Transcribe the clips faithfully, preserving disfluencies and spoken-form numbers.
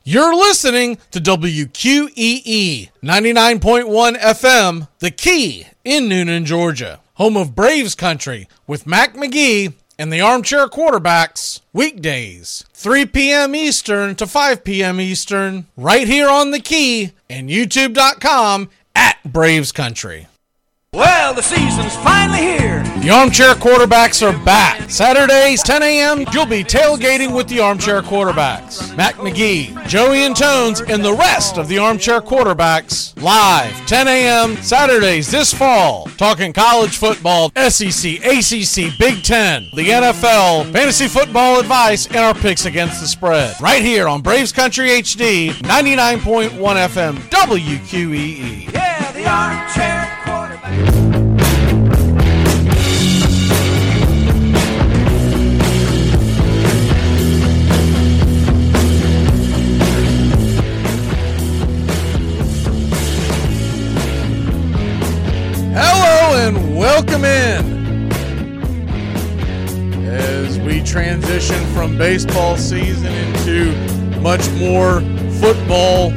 You're listening to W Q E E ninety-nine point one F M, The Key in Noonan, Georgia. Home of Braves Country with Mac McGee and the Armchair Quarterbacks. Weekdays, three p.m. Eastern to five p.m. Eastern, right here on The Key and YouTube dot com at Braves Country. Well, the season's finally here. The Armchair Quarterbacks are back. Saturdays, ten a.m., you'll be tailgating with the Armchair Quarterbacks. Mac McGee, Joey Antones, and the rest of the Armchair Quarterbacks live, ten a.m., Saturdays this fall. Talking college football, S E C, A C C, Big Ten, the N F L, fantasy football advice, and our picks against the spread. Right here on Braves Country H D, ninety-nine point one F M, W Q E E. Yeah, the Armchair Quarterback. Hello and welcome in as we transition from baseball season into much more football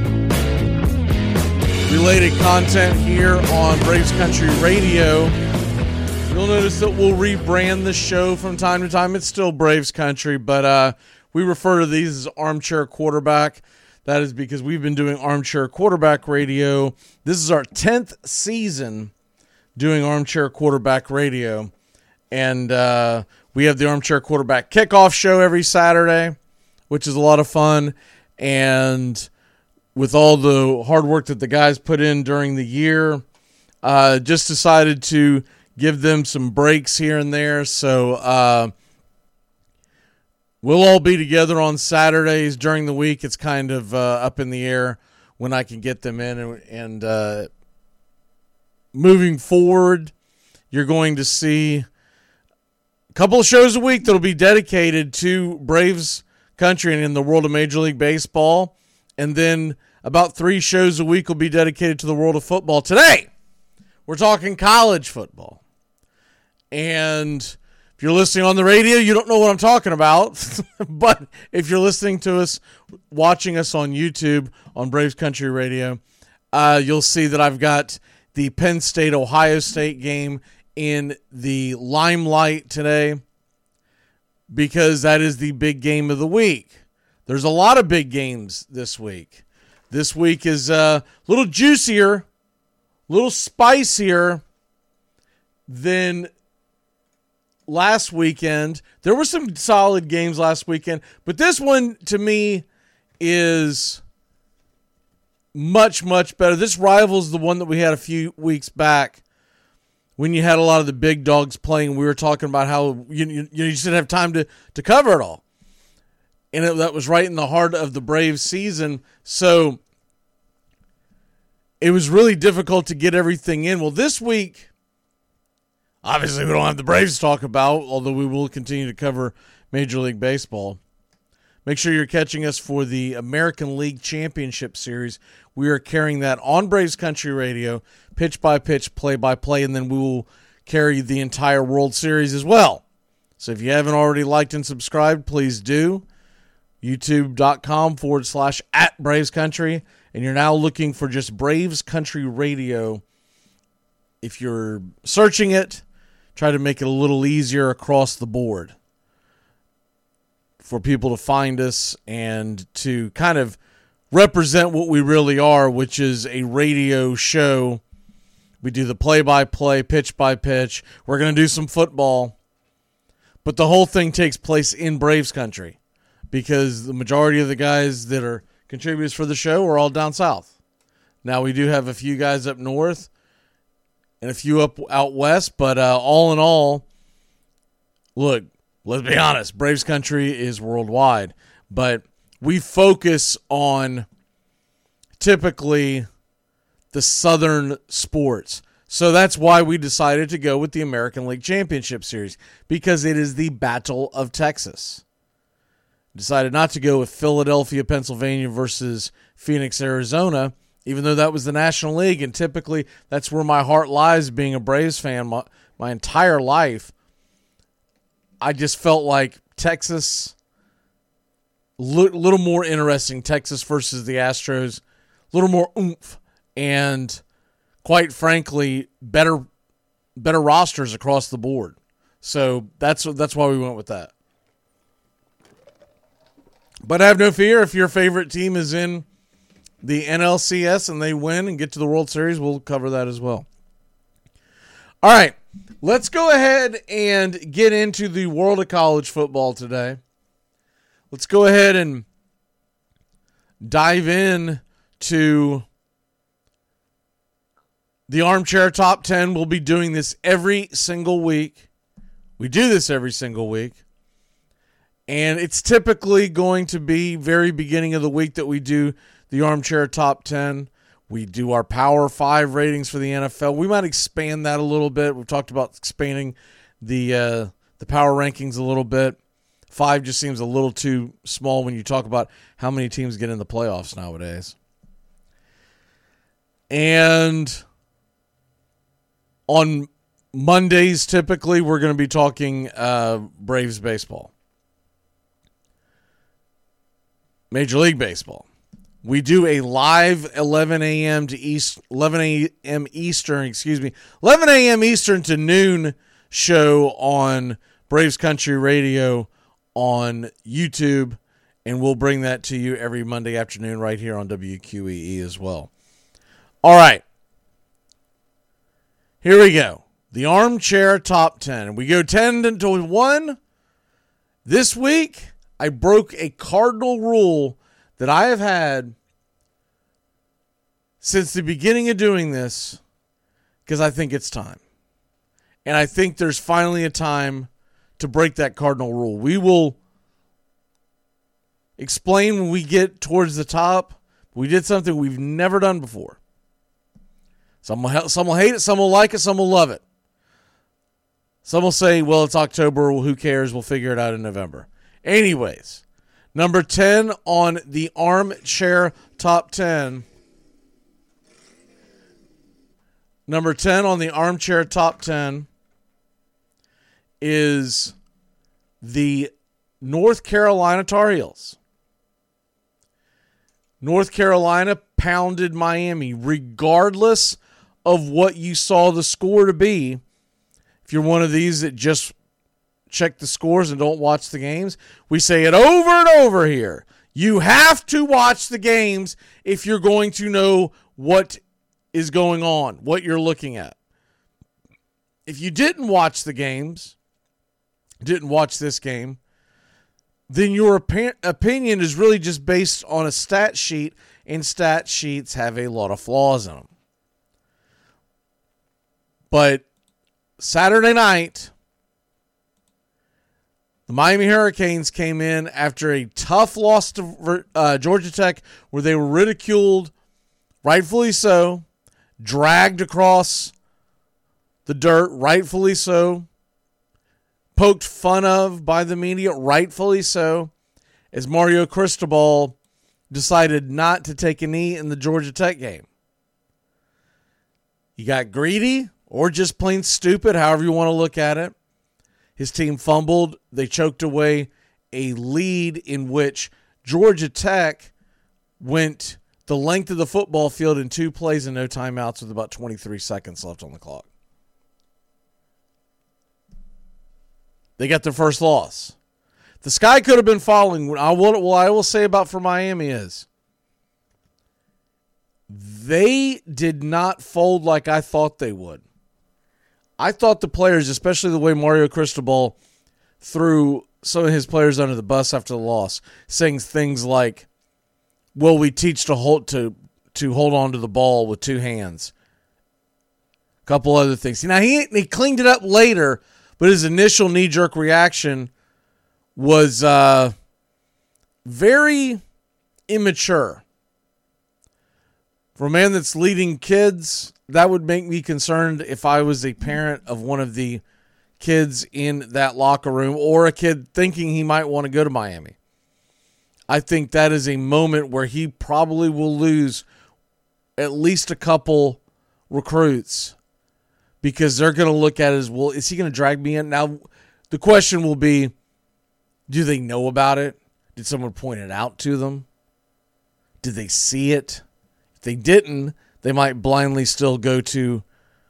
related content here on Braves Country Radio. You'll notice that we'll rebrand the show from time to time. It's still Braves Country, but uh, we refer to these as Armchair Quarterback. That is because we've been doing Armchair Quarterback Radio. This is our tenth season doing Armchair Quarterback Radio. And uh, we have the Armchair Quarterback Kickoff Show every Saturday, which is a lot of fun. And with all the hard work that the guys put in during the year, uh, just decided to give them some breaks here and there. So uh, we'll all be together on Saturdays during the week. It's kind of uh, up in the air when I can get them in. And, and uh, moving forward, you're going to see a couple of shows a week that'll be dedicated to Braves Country and in the world of Major League Baseball. And then about three shows a week will be dedicated to the world of football. Today, we're talking college football. And if you're listening on the radio, you don't know what I'm talking about. But if you're listening to us, watching us on YouTube on Braves Country Radio, uh, you'll see that I've got the Penn State-Ohio State game in the limelight today because that is the big game of the week. There's a lot of big games this week. This week is a little juicier, a little spicier than last weekend. There were some solid games last weekend, but this one to me is much, much better. This rivals the one that we had a few weeks back when you had a lot of the big dogs playing. We were talking about how you, you, you just didn't have time to, to cover it all. And it, that was right in the heart of the Braves season. So it was really difficult to get everything in. Well, this week, obviously we don't have the Braves to talk about, although we will continue to cover Major League Baseball. Make sure you're catching us for the American League Championship Series. We are carrying that on Braves Country Radio, pitch by pitch, play by play, and then we will carry the entire World Series as well. So if you haven't already liked and subscribed, please do. YouTube.com forward slash at Braves Country. And you're now looking for just Braves Country Radio. If you're searching it, try to make it a little easier across the board for people to find us and to kind of represent what we really are, which is a radio show. We do the play-by-play, pitch-by-pitch. We're going to do some football. But the whole thing takes place in Braves Country because the majority of the guys that are contributors for the show are all down south. Now, we do have a few guys up north and a few up out west, but uh, all in all, look, let's be honest, Braves Country is worldwide, but we focus on typically the southern sports. So that's why we decided to go with the American League Championship Series, because it is the Battle of Texas. Decided not to go with Philadelphia, Pennsylvania versus Phoenix, Arizona, even though that was the National League, and typically that's where my heart lies being a Braves fan my, my entire life. I just felt like Texas little more interesting. Texas versus the Astros, a little more oomph, and quite frankly, better better rosters across the board. So that's that's why we went with that. But have no fear, if your favorite team is in the N L C S and they win and get to the World Series, we'll cover that as well. All right, let's go ahead and get into the world of college football today. Let's go ahead and dive in to the Armchair Top ten. We'll be doing this every single week. We do this every single week. And it's typically going to be very beginning of the week that we do the Armchair Top ten. We do our Power five ratings for the N F L. We might expand that a little bit. We've talked about expanding the uh, the power rankings a little bit. Five just seems a little too small when you talk about how many teams get in the playoffs nowadays. And on Mondays, typically, we're going to be talking uh, Braves baseball. Major League Baseball. We do a live eleven a.m. to East, eleven a.m. Eastern, excuse me, eleven a.m. Eastern to noon show on Braves Country Radio on YouTube, and we'll bring that to you every Monday afternoon right here on W Q E E as well. All right. Here we go. The Armchair Top ten. We go ten to one. This week, I broke a cardinal rule that I have had since the beginning of doing this, because I think it's time. And I think there's finally a time to break that cardinal rule. We will explain when we get towards the top. We did something we've never done before. Some will, some will hate it, some will like it, some will love it. Some will say, well, it's October, well, who cares? We'll figure it out in November. Anyways, number ten on the Armchair Top ten. Number ten on the Armchair Top ten is the North Carolina Tar Heels. North Carolina pounded Miami regardless of what you saw the score to be. If you're one of these that just check the scores and don't watch the games, we say it over and over here. You have to watch the games if you're going to know what is going on, what you're looking at. If you didn't watch the games, didn't watch this game, then your op- opinion is really just based on a stat sheet, and stat sheets have a lot of flaws in them. But Saturday night, the Miami Hurricanes came in after a tough loss to uh, Georgia Tech, where they were ridiculed, rightfully so, dragged across the dirt, rightfully so, poked fun of by the media, rightfully so, as Mario Cristobal decided not to take a knee in the Georgia Tech game. He got greedy or just plain stupid, however you want to look at it. His team fumbled. They choked away a lead in which Georgia Tech went the length of the football field in two plays and no timeouts with about twenty-three seconds left on the clock. They got their first loss. The sky could have been falling. I will, what I will say about for Miami is they did not fold like I thought they would. I thought the players, especially the way Mario Cristobal threw some of his players under the bus after the loss, saying things like, "Well, we teach to hold to to hold on to the ball with two hands." A couple other things. Now he he cleaned it up later, but his initial knee jerk reaction was uh, very immature. For a man that's leading kids, that would make me concerned if I was a parent of one of the kids in that locker room or a kid thinking he might want to go to Miami. I think that is a moment where he probably will lose at least a couple recruits because they're going to look at it as, well, is he going to drag me in? Now, the question will be, do they know about it? Did someone point it out to them? Did they see it? If they didn't, they might blindly still go to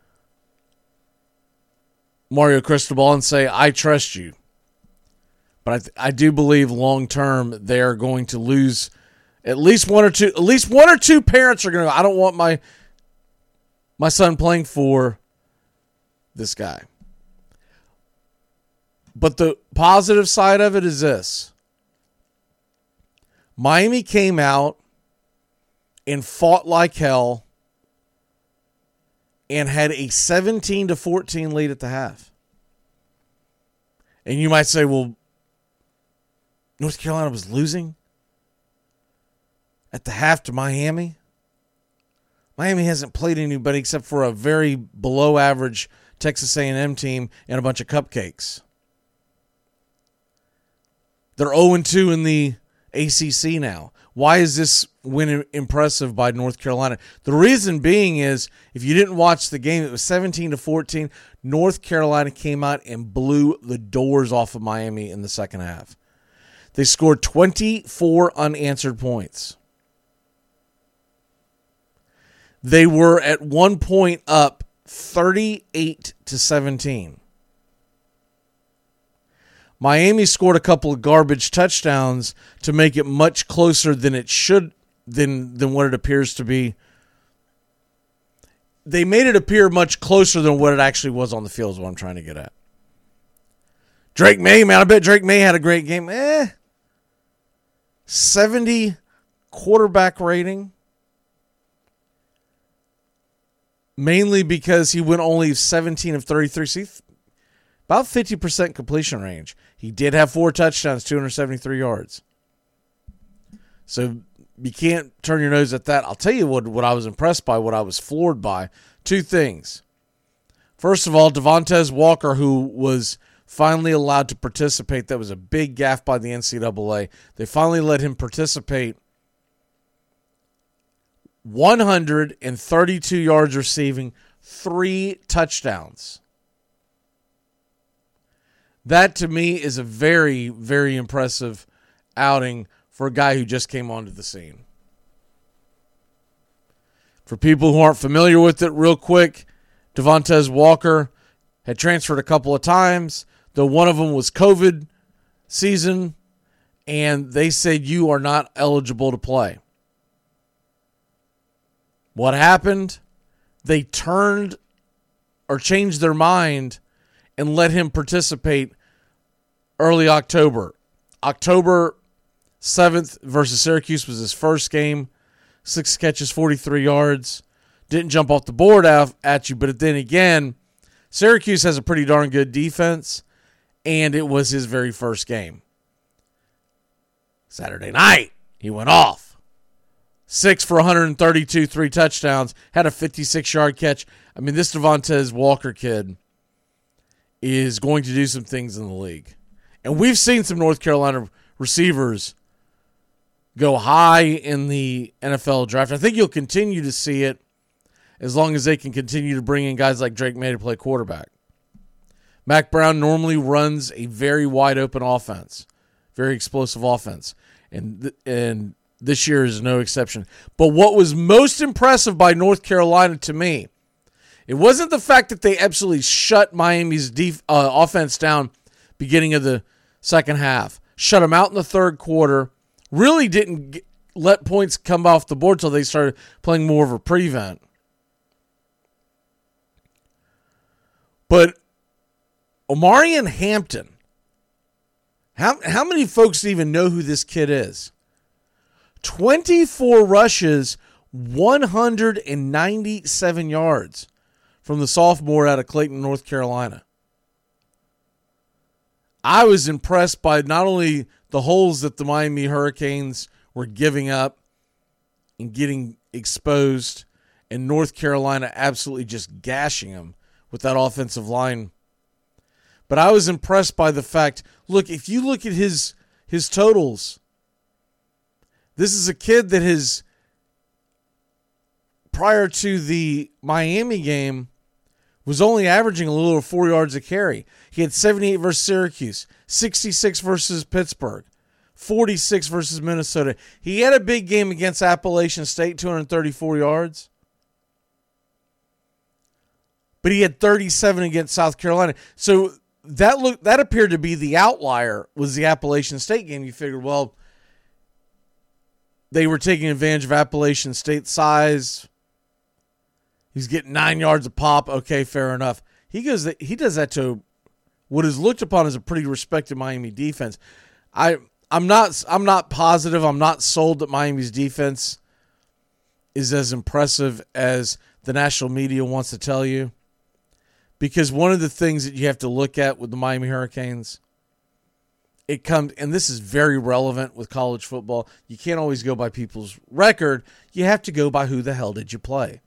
Mario Cristobal and say, I trust you. But I, th- I do believe long term they're going to lose at least one or two. At least one or two parents are going to go, I don't want my my son playing for this guy. But the positive side of it is this. Miami came out and fought like hell and had a seventeen to fourteen lead at the half. And you might say, well, North Carolina was losing at the half to Miami. Miami hasn't played anybody except for a very below average Texas A and M team and a bunch of cupcakes. They're oh and two in the A C C now. Why is this win impressive by North Carolina? The reason being is, if you didn't watch the game, it was seventeen to fourteen. North Carolina came out and blew the doors off of Miami in the second half. They scored twenty-four unanswered points. They were at one point up thirty-eight to seventeen. Miami scored a couple of garbage touchdowns to make it much closer than it should, than than what it appears to be. They made it appear much closer than what it actually was on the field, is what I'm trying to get at. Drake May, man, I bet Drake May had a great game. Eh. seventy quarterback rating. Mainly because he went only seventeen of thirty-three. See, about fifty percent completion range. He did have four touchdowns, two hundred seventy-three yards. So you can't turn your nose at that. I'll tell you what, what I was impressed by, what I was floored by. Two things. First of all, Devontae Walker, who was finally allowed to participate. That was a big gaffe by the N C double A. They finally let him participate. one hundred thirty-two yards receiving, three touchdowns. That, to me, is a very, very impressive outing for a guy who just came onto the scene. For people who aren't familiar with it, real quick, Devontae Walker had transferred a couple of times, though one of them was COVID season, and they said you are not eligible to play. What happened? They turned or changed their mind and let him participate early October. October seventh versus Syracuse was his first game. Six catches, forty-three yards. Didn't jump off the board at you, but then again, Syracuse has a pretty darn good defense, and it was his very first game. Saturday night, he went off. Six for one hundred thirty-two, three touchdowns, had a fifty-six-yard catch. I mean, this Devontae Walker kid is going to do some things in the league. And we've seen some North Carolina receivers go high in the N F L draft. I think you'll continue to see it as long as they can continue to bring in guys like Drake May to play quarterback. Mac Brown normally runs a very wide-open offense, very explosive offense, and th- and this year is no exception. But what was most impressive by North Carolina to me, it wasn't the fact that they absolutely shut Miami's def- uh, offense down beginning of the second half, shut them out in the third quarter, really didn't get, let points come off the board until they started playing more of a prevent. But Omarion Hampton, how, how many folks even know who this kid is? twenty-four rushes, one hundred ninety-seven yards from the sophomore out of Clayton, North Carolina. I was impressed by not only the holes that the Miami Hurricanes were giving up and getting exposed, and North Carolina absolutely just gashing them with that offensive line, but I was impressed by the fact, look, if you look at his his totals, this is a kid that has, prior to the Miami game, was only averaging a little over four yards a carry. He had seventy-eight versus Syracuse, sixty-six versus Pittsburgh, forty-six versus Minnesota. He had a big game against Appalachian State, two hundred thirty-four yards. But he had thirty-seven against South Carolina. So that look that appeared to be the outlier, was the Appalachian State game. You figured, well, they were taking advantage of Appalachian State's size. He's getting nine yards a pop. Okay, fair enough. He goes. He does that to what is looked upon as a pretty respected Miami defense. I I'm not I'm not positive. I'm not sold that Miami's defense is as impressive as the national media wants to tell you. Because one of the things that you have to look at with the Miami Hurricanes, it comes, and this is very relevant with college football. You can't always go by people's record. You have to go by who the hell did you play.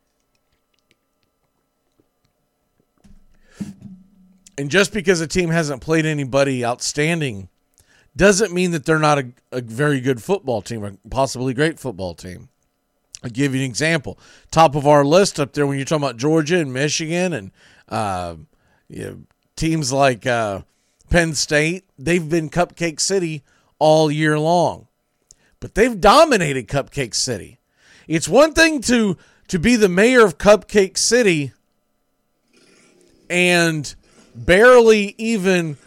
And just because a team hasn't played anybody outstanding doesn't mean that they're not a, a very good football team, or possibly great football team. I'll give you an example. Top of our list up there when you're talking about Georgia and Michigan and uh, you know, teams like uh, Penn State, they've been Cupcake City all year long. But they've dominated Cupcake City. It's one thing to, to be the mayor of Cupcake City and barely even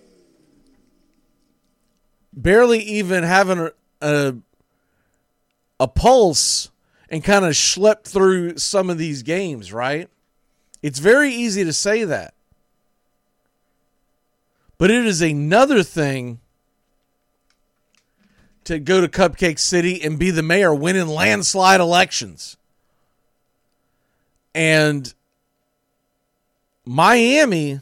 barely even having a, a, a pulse and kind of schlep through some of these games, right? It's very easy to say that. But it is another thing to go to Cupcake City and be the mayor, winning landslide elections. And Miami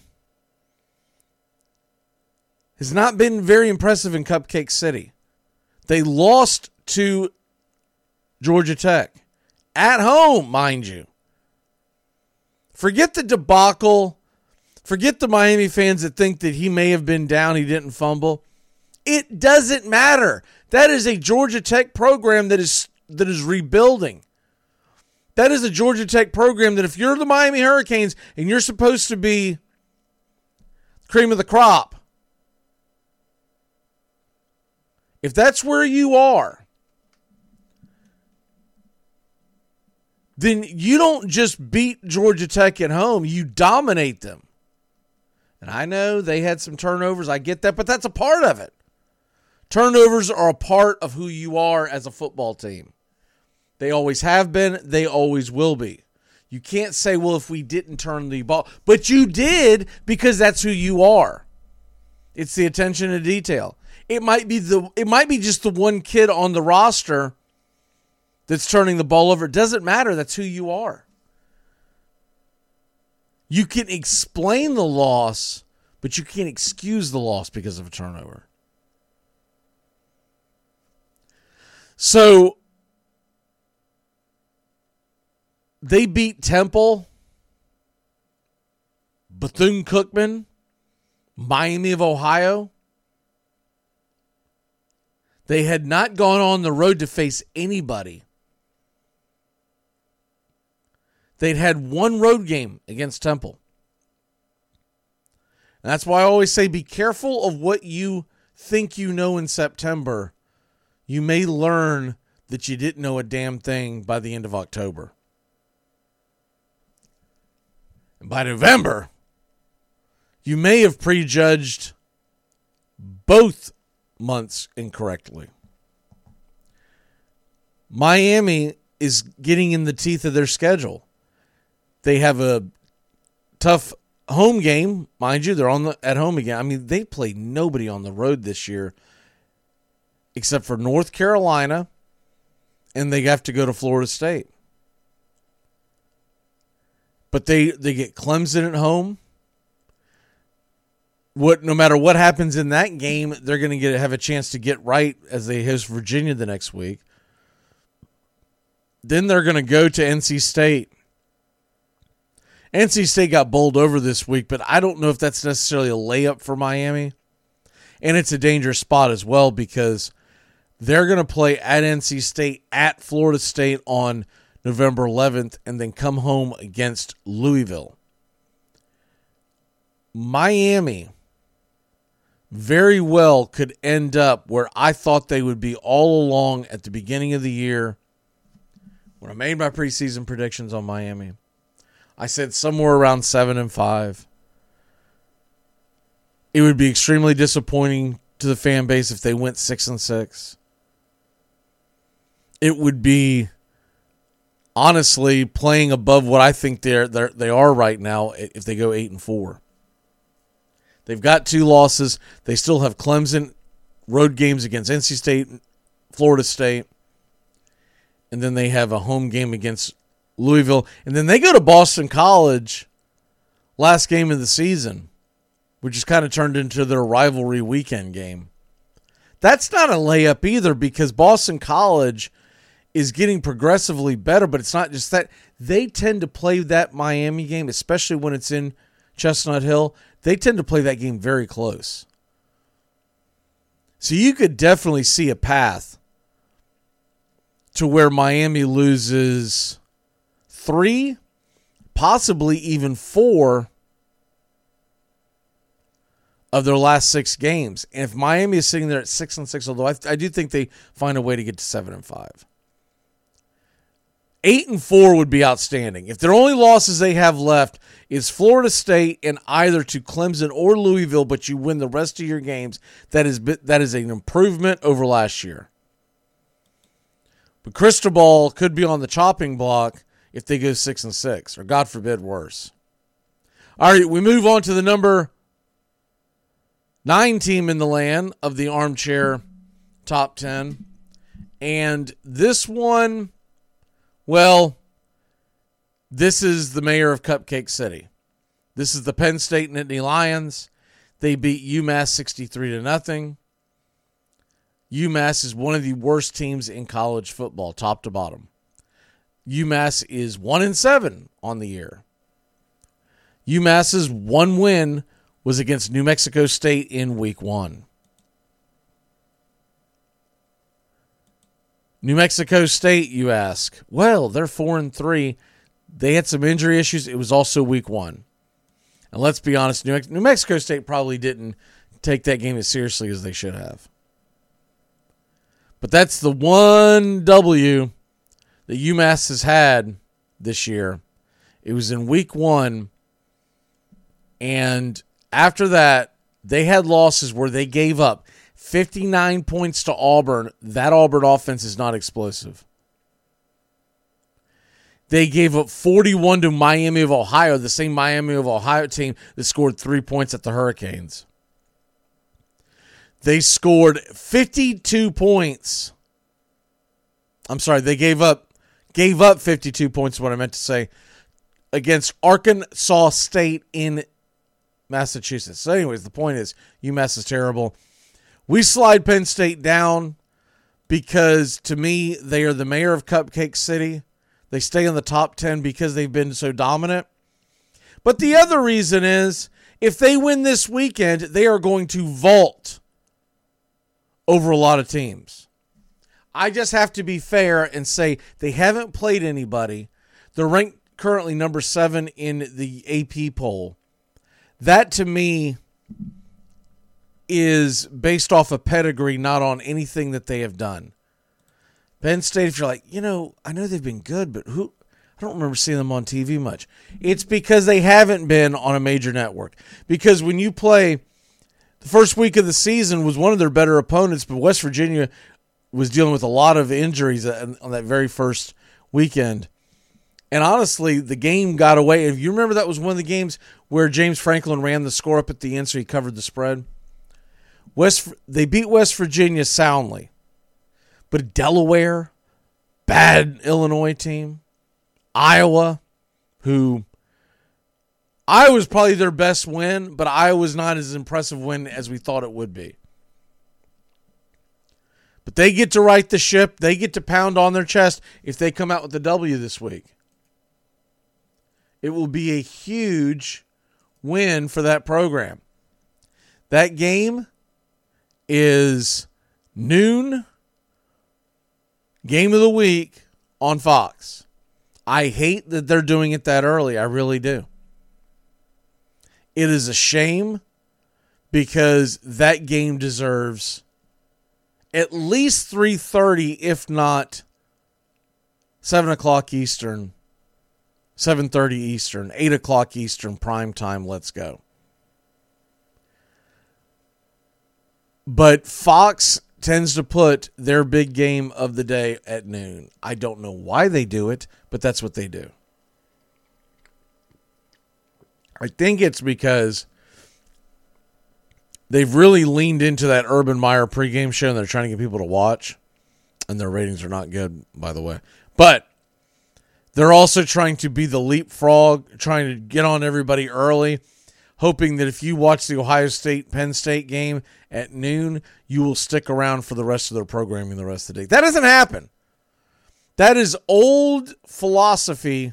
has not been very impressive in Cupcake City. They lost to Georgia Tech. At home, mind you. Forget the debacle. Forget the Miami fans that think that he may have been down, he didn't fumble. It doesn't matter. That is a Georgia Tech program that is that is rebuilding. That is a Georgia Tech program that if you're the Miami Hurricanes and you're supposed to be cream of the crop, if that's where you are, then you don't just beat Georgia Tech at home, you dominate them. And I know they had some turnovers, I get that, but that's a part of it. Turnovers are a part of who you are as a football team. They always have been, they always will be. You can't say, well, if we didn't turn the ball, but you did because that's who you are. It's the attention to detail. It might be the it might be just the one kid on the roster that's turning the ball over. It doesn't matter. That's who you are. You can explain the loss, but you can't excuse the loss because of a turnover. So they beat Temple, Bethune-Cookman, Miami of Ohio. They had not gone on the road to face anybody. They'd had one road game against Temple. And that's why I always say be careful of what you think you know in September. You may learn that you didn't know a damn thing by the end of October. And by November, you may have prejudged both months incorrectly. Miami is getting in the teeth of their schedule. They have a tough home game, mind you. They're on the at home again. I mean, they played nobody on the road this year except for North Carolina, and they have to go to Florida State. But they, they get Clemson at home. What no matter what happens in that game, they're going to get have a chance to get right as they host Virginia the next week. Then they're going to go to N C State. N C State got bowled over this week, but I don't know if that's necessarily a layup for Miami. And it's a dangerous spot as well because they're going to play at N C State, at Florida State on November eleventh, and then come home against Louisville. Miami very well could end up where I thought they would be all along at the beginning of the year when I made my preseason predictions on Miami. I said somewhere around seven and five. It would be extremely disappointing to the fan base if they went six and six. It would be honestly playing above what I think they're, they're they are right now if they go eight and four. They've got two losses. They still have Clemson road games against N C State, Florida State, and then they have a home game against Louisville, and then they go to Boston College last game of the season, which is kind of turned into their rivalry weekend game. That's not a layup either because Boston College is getting progressively better, but it's not just that. They tend to play that Miami game, especially when it's in Chestnut Hill. They tend to play that game very close. So you could definitely see a path to where Miami loses three, possibly even four of their last six games. And if Miami is sitting there at six and six, although I, I do think they find a way to get to seven and five. Eight and four would be outstanding. If their only losses they have left is Florida State and either to Clemson or Louisville, but you win the rest of your games, that is that is an improvement over last year. But Cristobal could be on the chopping block if they go six and six, or God forbid, worse. All right, we move on to the number nine team in the land of the armchair top ten, and this one. Well, this is the mayor of Cupcake City. This is the Penn State Nittany Lions. They beat UMass sixty-three to nothing. UMass is one of the worst teams in college football, top to bottom. UMass is one and seven on the year. UMass's one win was against New Mexico State in week one. New Mexico State, you ask. Well, they're four and three. They had some injury issues. It was also week one. And let's be honest, New, New Mexico State probably didn't take that game as seriously as they should have. But that's the one W that UMass has had this year. It was in week one. And after that, they had losses where they gave up fifty-nine points to Auburn. That Auburn offense is not explosive. They gave up forty-one to Miami of Ohio, the same Miami of Ohio team that scored three points at the Hurricanes. They scored fifty-two points. I'm sorry, they gave up gave up fifty-two points is what I meant to say, against Arkansas State in Massachusetts. So anyways, the point is UMass is terrible. We slide Penn State down because, to me, they are the mayor of Cupcake City. They stay in the top ten because they've been so dominant. But the other reason is, if they win this weekend, they are going to vault over a lot of teams. I just have to be fair and say they haven't played anybody. They're ranked currently number seven in the A P poll. That, to me, is based off of pedigree, not on anything that they have done. Penn State, if you're like, you know, I know they've been good, but who? I don't remember seeing them on T V much. It's because they haven't been on a major network. Because when you play, the first week of the season was one of their better opponents, but West Virginia was dealing with a lot of injuries on that very first weekend. And honestly, the game got away. If you remember, that was one of the games where James Franklin ran the score up at the end, so he covered the spread. West, they beat West Virginia soundly. But Delaware, bad Illinois team. Iowa, who Iowa's probably their best win, but Iowa's not as impressive win as we thought it would be. But they get to right the ship. They get to pound on their chest if they come out with the W this week. It will be a huge win for that program. That game is noon, game of the week on Fox. I hate that they're doing it that early. I really do. It is a shame because that game deserves at least three thirty, if not seven o'clock Eastern, seven thirty Eastern, eight o'clock Eastern, prime time. Let's go. But Fox tends to put their big game of the day at noon. I don't know why they do it, but that's what they do. I think it's because they've really leaned into that Urban Meyer pregame show, and they're trying to get people to watch. And their ratings are not good, by the way. But they're also trying to be the leapfrog, trying to get on everybody early, hoping that if you watch the Ohio State-Penn State game at noon, you will stick around for the rest of their programming the rest of the day. That doesn't happen. That is old philosophy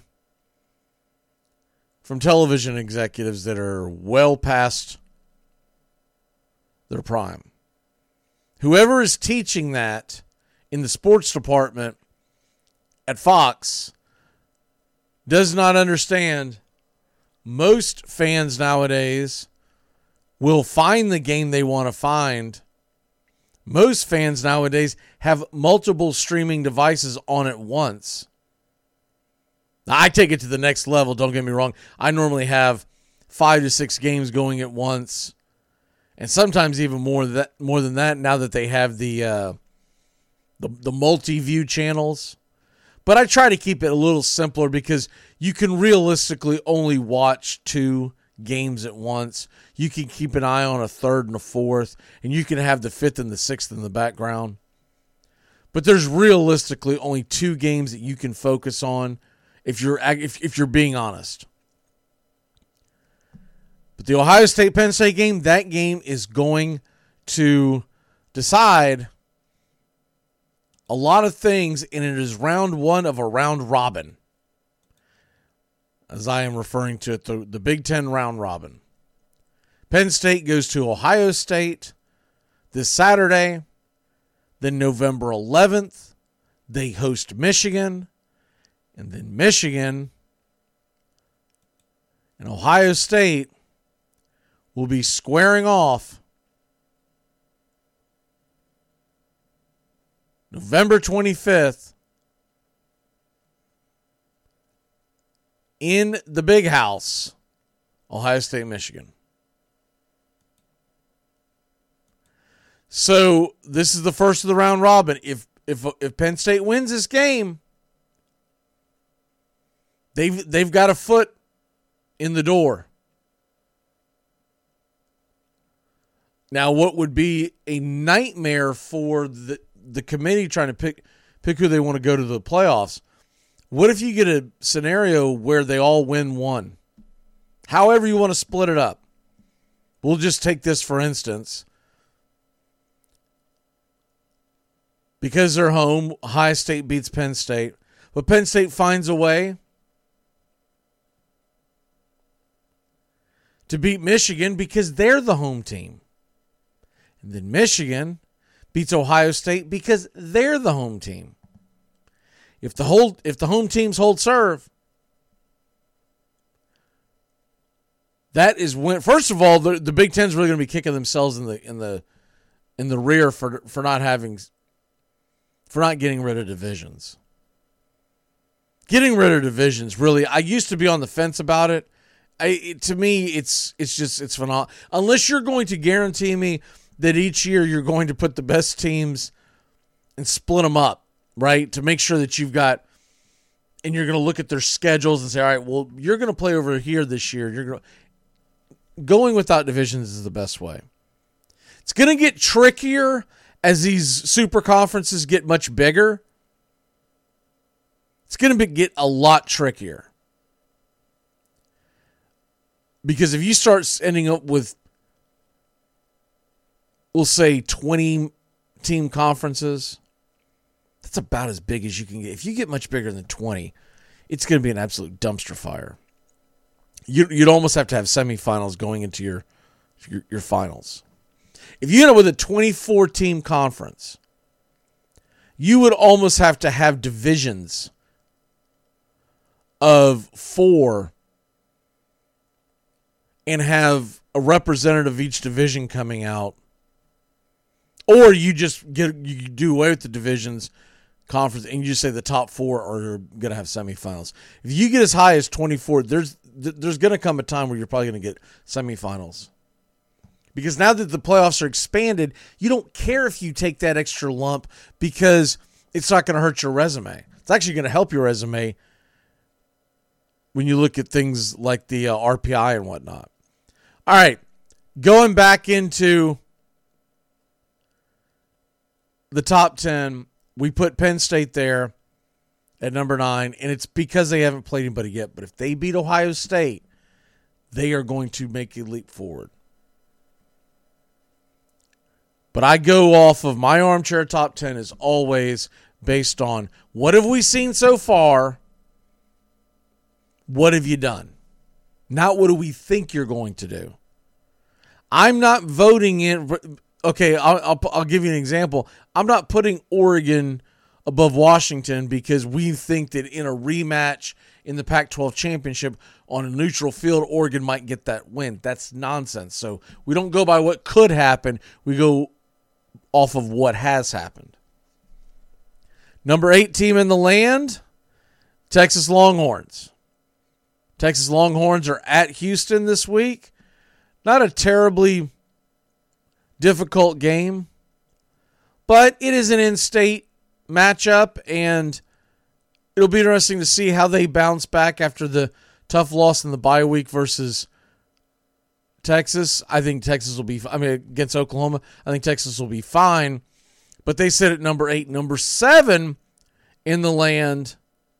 from television executives that are well past their prime. Whoever is teaching that in the sports department at Fox does not understand. Most fans nowadays will find the game they want to find. Most fans nowadays have multiple streaming devices on at once. Now, I take it to the next level, don't get me wrong. I normally have five to six games going at once, and sometimes even more than that, more than that now that they have the, uh, the, the multi-view channels. But I try to keep it a little simpler because you can realistically only watch two games at once. You can keep an eye on a third and a fourth, and you can have the fifth and the sixth in the background. But there's realistically only two games that you can focus on if you're if, if you're being honest. But the Ohio State-Penn State game, that game is going to decide a lot of things, and it is round one of a round robin, as I am referring to it, the, the Big Ten round robin. Penn State goes to Ohio State this Saturday. Then November eleventh, they host Michigan. And then Michigan and Ohio State will be squaring off November twenty-fifth in the Big House, Ohio State, Michigan. So this is the first of the round robin. If if if Penn State wins this game, they've they've got a foot in the door. Now, what would be a nightmare for the the committee trying to pick pick who they want to go to the playoffs? What if you get a scenario where they all win one? However you want to split it up. We'll just take this for instance. Because they're home, Ohio State beats Penn State. But Penn State finds a way to beat Michigan because they're the home team. And then Michigan beats Ohio State because they're the home team. If the whole if the home teams hold serve, that is when. First of all, the, the Big Ten's really going to be kicking themselves in the in the in the rear for for not having for not getting rid of divisions. Getting rid of divisions, really, I used to be on the fence about it. I it, to me, it's it's just it's phenomenal. Unless you're going to guarantee me that each year you're going to put the best teams and split them up, right? To make sure that you've got, and you're going to look at their schedules and say, all right, well, you're going to play over here this year. You're going to, going without divisions is the best way. It's going to get trickier as these super conferences get much bigger. It's going to get a lot trickier. Because if you start ending up with, we'll say twenty-team conferences, that's about as big as you can get. If you get much bigger than twenty, it's going to be an absolute dumpster fire. You, you'd almost have to have semifinals going into your, your, your finals. If you end up with a twenty-four-team conference, you would almost have to have divisions of four and have a representative of each division coming out, or you just get you do away with the divisions conference and you just say the top four are going to have semifinals. If you get as high as twenty-four, there's there's going to come a time where you're probably going to get semifinals. Because now that the playoffs are expanded, you don't care if you take that extra lump because it's not going to hurt your resume. It's actually going to help your resume when you look at things like the uh, R P I and whatnot. All right, going back into the top ten, we put Penn State there at number nine, and it's because they haven't played anybody yet. But if they beat Ohio State, they are going to make a leap forward. But I go off of my armchair top ten is always based on what have we seen so far, what have you done? Not what do we think you're going to do. I'm not voting in. Okay, I'll, I'll, I'll give you an example. I'm not putting Oregon above Washington because we think that in a rematch in the Pac twelve championship on a neutral field, Oregon might get that win. That's nonsense. So we don't go by what could happen. We go off of what has happened. Number eight team in the land, Texas Longhorns. Texas Longhorns are at Houston this week. Not a terribly difficult game, but it is an in-state matchup, and it'll be interesting to see how they bounce back after the tough loss in the bye week versus Texas. I think Texas will be, I mean, against Oklahoma, I think Texas will be fine, but they sit at number eight. Number seven in the land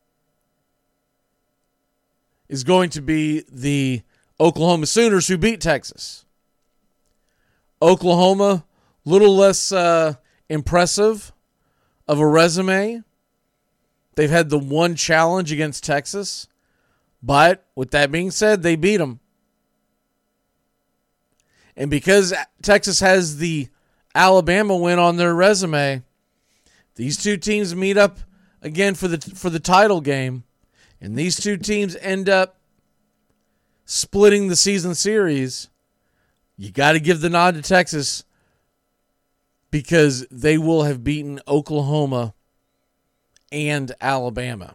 is going to be the Oklahoma Sooners, who beat Texas. Oklahoma, a little less uh, impressive of a resume. They've had the one challenge against Texas, but with that being said, they beat them. And because Texas has the Alabama win on their resume, these two teams meet up again for the for the title game, and these two teams end up splitting the season series. You got to give the nod to Texas because they will have beaten Oklahoma and Alabama.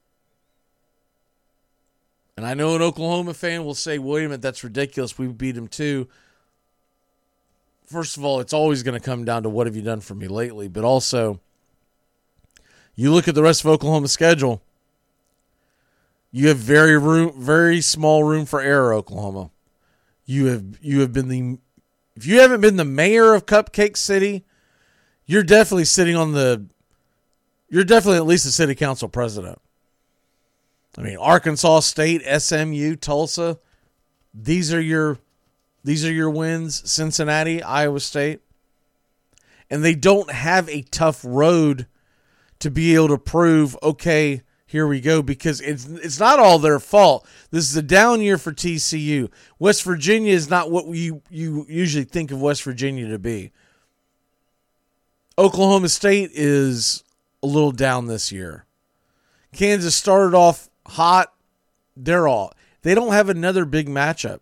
And I know an Oklahoma fan will say, wait a minute, that's ridiculous. We beat them too. First of all, it's always going to come down to what have you done for me lately. But also, you look at the rest of Oklahoma's schedule, you have very room, very small room for error, Oklahoma. You have you have been the if you haven't been the mayor of Cupcake City, you're definitely sitting on the you're definitely at least a city council president. I mean, Arkansas State, S M U, Tulsa, these are your these are your wins. Cincinnati, Iowa State. And they don't have a tough road to be able to prove, okay, here we go, because it's it's not all their fault. This is a down year for T C U. West Virginia is not what you, you usually think of West Virginia to be. Oklahoma State is a little down this year. Kansas started off hot. They're all. They don't have another big matchup.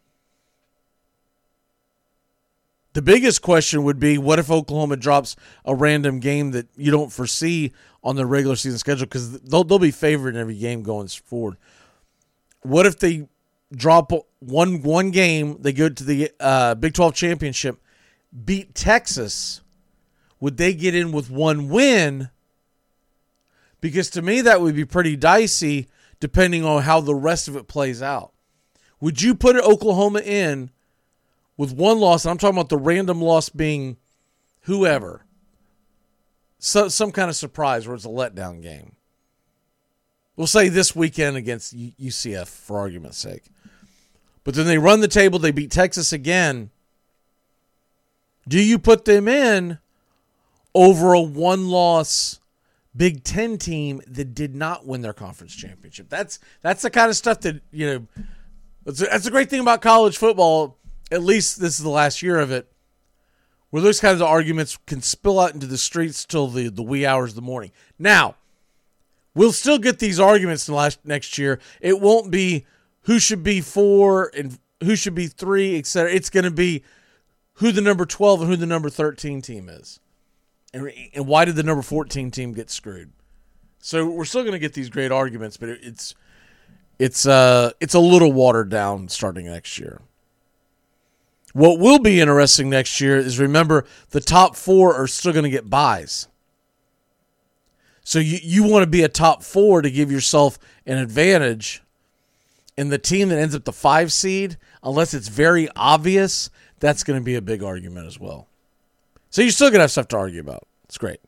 The biggest question would be, what if Oklahoma drops a random game that you don't foresee on the regular season schedule? Because they'll, they'll be favored in every game going forward. What if they drop one one game, they go to the uh, Big twelve championship, beat Texas? Would they get in with one win? Because to me, that would be pretty dicey depending on how the rest of it plays out. Would you put Oklahoma in with one loss? And I'm talking about the random loss being whoever. So, some kind of surprise where it's a letdown game. We'll say this weekend against U C F for argument's sake. But then they run the table, they beat Texas again. Do you put them in over a one-loss Big Ten team that did not win their conference championship? That's that's the kind of stuff that, you know, that's a, that's a great thing about college football. At least this is the last year of it, where those kinds of arguments can spill out into the streets till the, the wee hours of the morning. Now, we'll still get these arguments in the last, next year. It won't be who should be for and who should be three, et cetera. It's going to be who the number twelve and who the number thirteen team is. And, and why did the number fourteen team get screwed? So we're still going to get these great arguments, but it's it's uh it's a little watered down starting next year. What will be interesting next year is, remember, the top four are still going to get buys. So you, you want to be a top four to give yourself an advantage. And the team that ends up the five seed, unless it's very obvious, that's going to be a big argument as well. So you're still going to have stuff to argue about. It's great.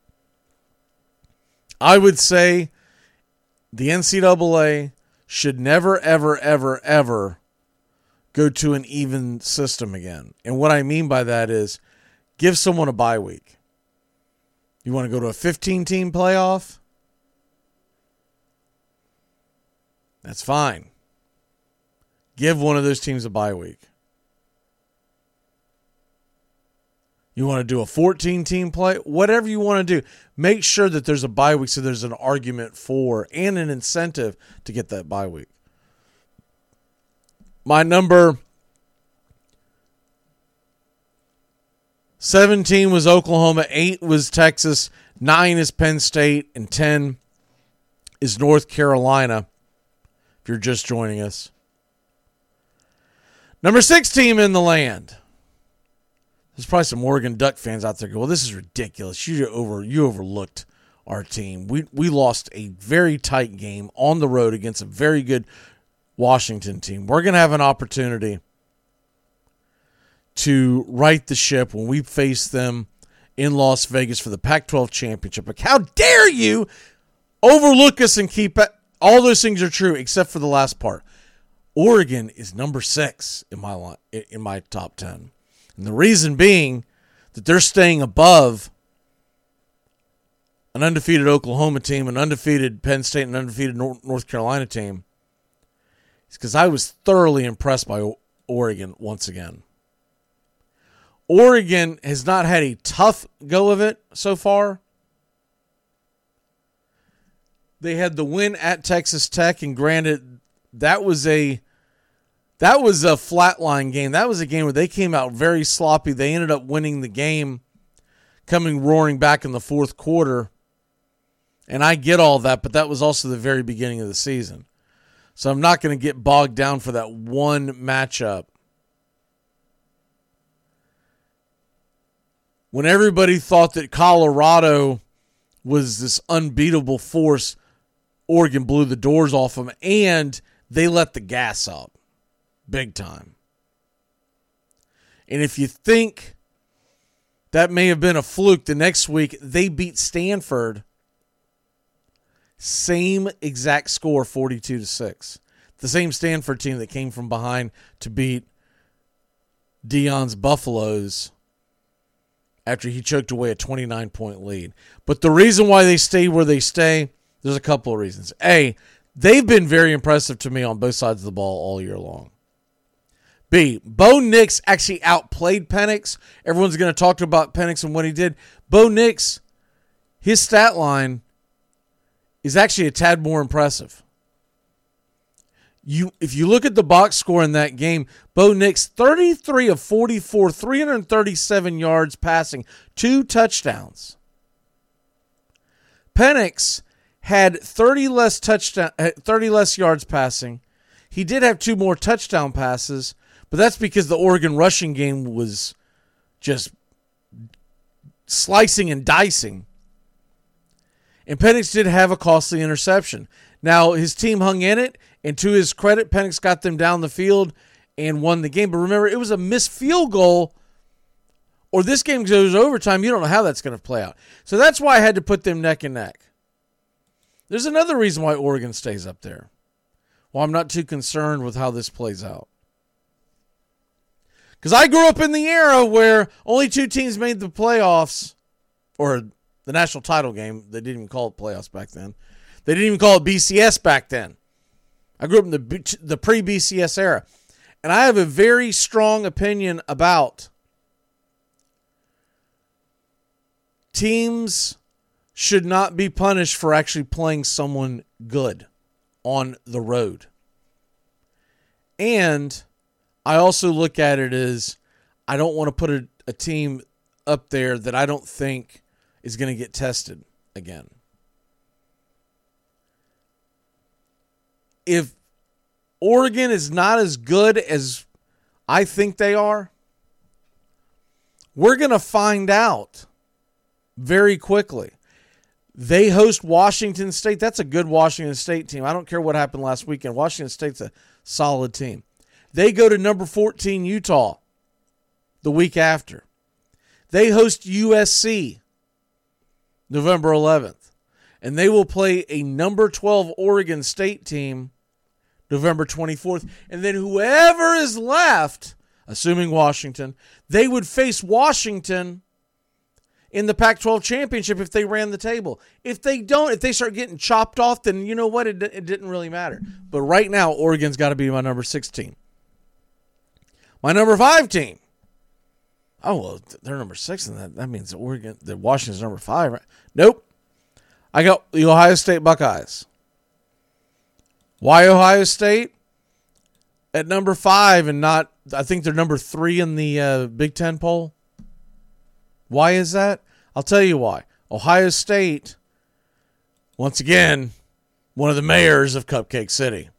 I would say the N C double A should never, ever, ever, ever go to an even system again. And what I mean by that is give someone a bye week. You want to go to a fifteen-team playoff? That's fine. Give one of those teams a bye week. You want to do a fourteen-team play? Whatever you want to do. Make sure that there's a bye week so there's an argument for and an incentive to get that bye week. My number seventeen was Oklahoma, eight was Texas, nine is Penn State, and ten is North Carolina, if you're just joining us. Number six team in the land. There's probably some Oregon Duck fans out there go, well, this is ridiculous. You over you overlooked our team. We we lost a very tight game on the road against a very good Washington team. We're going to have an opportunity to right the ship when we face them in Las Vegas for the Pac twelve championship. Like, how dare you overlook us and keep it? All those things are true except for the last part. Oregon is number six in my line, in my top ten. And the reason being that they're staying above an undefeated Oklahoma team, an undefeated Penn State, and an undefeated North Carolina team is because I was thoroughly impressed by Oregon once again. Oregon has not had a tough go of it so far. They had the win at Texas Tech, and granted, that was a that was a flatline game. That was a game where they came out very sloppy. They ended up winning the game, coming roaring back in the fourth quarter. And I get all that, but that was also the very beginning of the season. So I'm not going to get bogged down for that one matchup. When everybody thought that Colorado was this unbeatable force, Oregon blew the doors off them, and they let the gas up big time. And if you think that may have been a fluke, the next week they beat Stanford, same exact score, forty-two to six. The same Stanford team that came from behind to beat Deion's Buffaloes after he choked away a twenty-nine point lead. But the reason why they stay where they stay, there's a couple of reasons. A, they've been very impressive to me on both sides of the ball all year long. B, Bo Nix actually outplayed Penix. Everyone's going to talk about Penix and what he did. Bo Nix, his stat line is actually a tad more impressive. You, if you look at the box score in that game, Bo Nix, thirty-three of forty-four, three hundred thirty-seven yards passing, two touchdowns. Penix had thirty less touchdown, thirty less yards passing. He did have two more touchdown passes, but that's because the Oregon rushing game was just slicing and dicing. And Penix did have a costly interception. Now, his team hung in it, and to his credit, Penix got them down the field and won the game. But remember, it was a missed field goal, or this game goes overtime. You don't know how that's going to play out. So that's why I had to put them neck and neck. There's another reason why Oregon stays up there. Well, I'm not too concerned with how this plays out. Because I grew up in the era where only two teams made the playoffs, or the national title game. They didn't even call it playoffs back then. They didn't even call it B C S back then. I grew up in the, the pre-B C S era. And I have a very strong opinion about teams should not be punished for actually playing someone good on the road. And I also look at it as I don't want to put a, a team up there that I don't think is going to get tested again. If Oregon is not as good as I think they are, we're going to find out very quickly. They host Washington State. That's a good Washington State team. I don't care what happened last weekend. Washington State's a solid team. They go to number fourteen Utah the week after. They host U S C November eleventh. And they will play a number twelve Oregon State team November twenty-fourth. And then whoever is left, assuming Washington, they would face Washington in the Pac twelve championship if they ran the table. If they don't, if they start getting chopped off, then you know what? It, it didn't really matter. But right now, Oregon's got to be my number six team. My number five team. Oh, well, they're number six, and that, that means Oregon, that Washington's number five, right? Nope. I got the Ohio State Buckeyes. Why Ohio State? At number five and not, I think they're number three in the uh, Big Ten poll. Why is that? I'll tell you why. Ohio State, once again, one of the mayors of Cupcake City.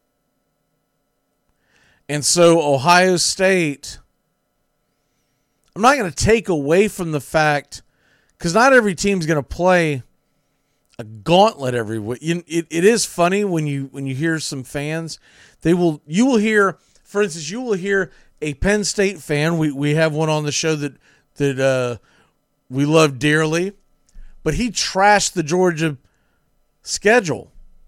And so Ohio State, I'm not going to take away from the fact, because not every team's going to play a gauntlet every week. It, it is funny when you when you hear some fans, they will you will hear, for instance, you will hear a Penn State fan. We we have one on the show that that uh, we love dearly, but he trashed the Georgia schedule.